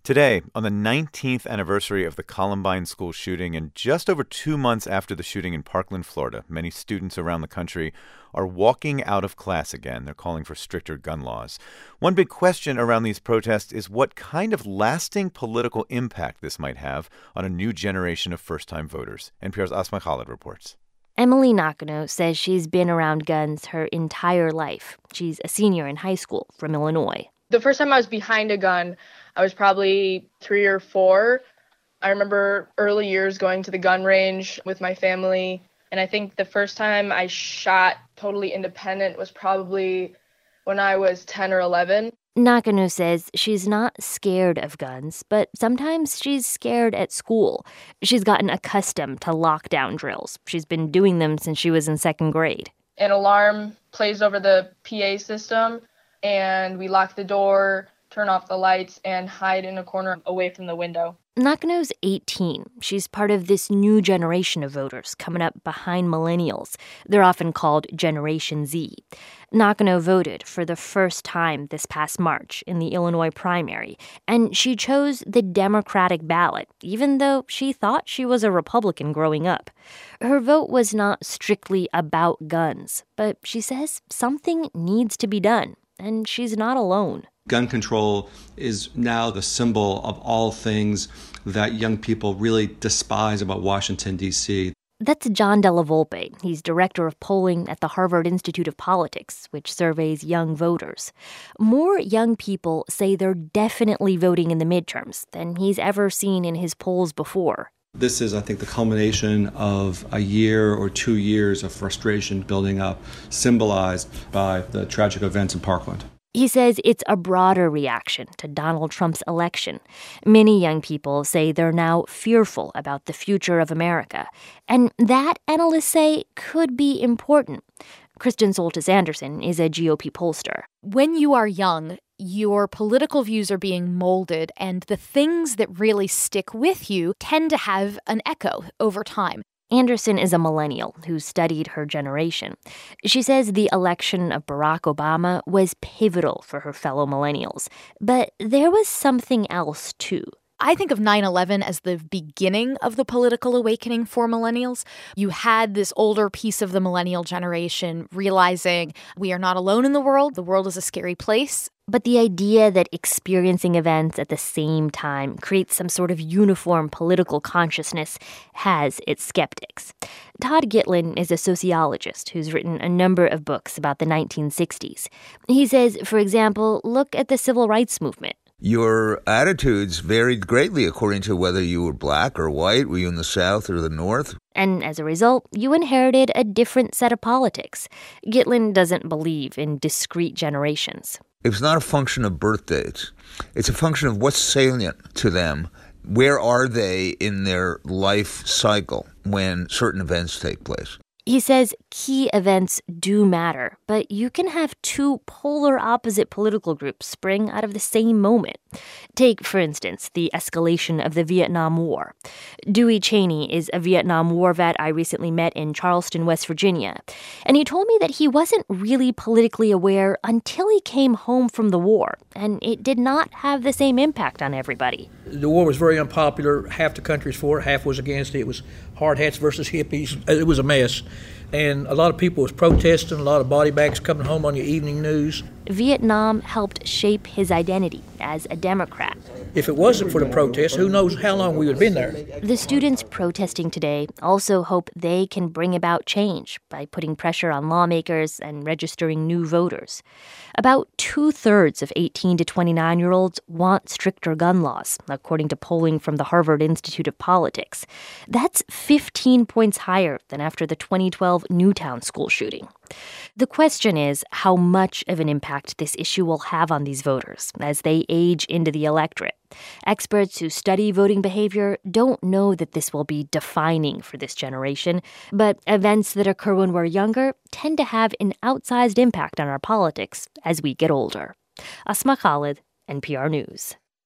Today, on the 19th anniversary of the Columbine school shooting and just over 2 months after the shooting in Parkland, Florida, many students around the country are walking out of class again. They're calling for stricter gun laws. One big question around these protests is what kind of lasting political impact this might have on a new generation of first-time voters. NPR's Asma Khalid reports. Emily Nakano says she's been around guns her entire life. She's a senior in high school from Illinois. The first time I was behind a gun, I was probably 3 or 4. I remember early years going to the gun range with my family. And I think the first time I shot totally independent was probably when I was 10 or 11. Nakano says she's not scared of guns, but sometimes she's scared at school. She's gotten accustomed to lockdown drills. She's been doing them since she was in second grade. An alarm plays over the PA system, and we lock the door, turn off the lights, and hide in a corner away from the window. Nakano's 18. She's part of this new generation of voters coming up behind millennials. They're often called Generation Z. Nakano voted for the first time this past March in the Illinois primary, and she chose the Democratic ballot, even though she thought she was a Republican growing up. Her vote was not strictly about guns, but she says something needs to be done, and she's not alone. Gun control is now the symbol of all things that young people really despise about Washington, D.C. That's John Della Volpe. He's director of polling at the Harvard Institute of Politics, which surveys young voters. More young people say they're definitely voting in the midterms than he's ever seen in his polls before. This is, I think, the culmination of a year or 2 years of frustration building up, symbolized by the tragic events in Parkland. He says it's a broader reaction to Donald Trump's election. Many young people say they're now fearful about the future of America. And that, analysts say, could be important. Kristen Soltis Anderson is a GOP pollster. When you are young, your political views are being molded, and the things that really stick with you tend to have an echo over time. Anderson is a millennial who studied her generation. She says the election of Barack Obama was pivotal for her fellow millennials. But there was something else, too. I think of 9/11 as the beginning of the political awakening for millennials. You had this older piece of the millennial generation realizing we are not alone in the world is a scary place. But the idea that experiencing events at the same time creates some sort of uniform political consciousness has its skeptics. Todd Gitlin is a sociologist who's written a number of books about the 1960s. He says, for example, look at the civil rights movement. Your attitudes varied greatly according to whether you were black or white, were you in the South or the North. And as a result, you inherited a different set of politics. Gitlin doesn't believe in discrete generations. It's not a function of birth dates. It's a function of what's salient to them. Where are they in their life cycle when certain events take place? He says key events do matter, but you can have two polar opposite political groups spring out of the same moment. Take, for instance, the escalation of the Vietnam War. Dewey Cheney is a Vietnam War vet I recently met in Charleston, West Virginia. And he told me that he wasn't really politically aware until he came home from the war, and it did not have the same impact on everybody. The war was very unpopular. Half the country's for it, half was against it. It was hard hats versus hippies. It was a mess. And a lot of people was protesting, a lot of body bags coming home on your evening news. Vietnam helped shape his identity as a Democrat. If it wasn't for the protests, who knows how long we would have been there. The students protesting today also hope they can bring about change by putting pressure on lawmakers and registering new voters. About 2/3 of 18 to 29-year-olds want stricter gun laws, according to polling from the Harvard Institute of Politics. That's 15 points higher than after the 2012 Newtown school shooting. The question is how much of an impact this issue will have on these voters as they age into the electorate. Experts who study voting behavior don't know that this will be defining for this generation, but events that occur when we're younger tend to have an outsized impact on our politics as we get older. Asma Khalid, NPR News.